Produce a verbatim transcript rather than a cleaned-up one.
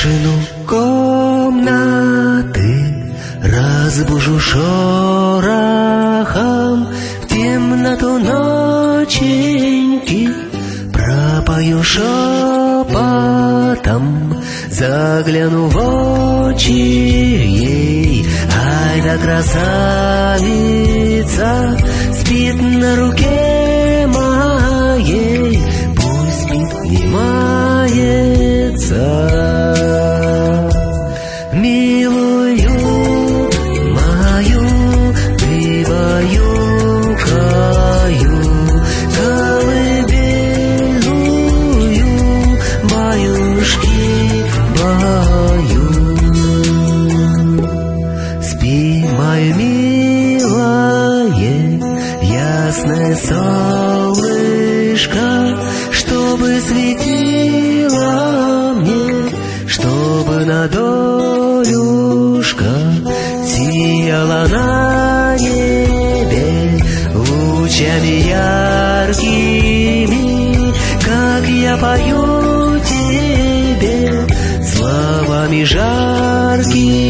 Тишину комнаты разбужу шорохом, в темноту ноченьки пропою шепотом, загляну в очи ей. Ай да красавица спит на руке моей, пусть спит, не мается. Милую мою ты баюкаю, колыбельную баюшки баю. Спи, мое милое, ясное солнышко, чтобы светило мне, чтобы на долюшка сияла на небе лучами яркими, как я пою тебе словами жаркими.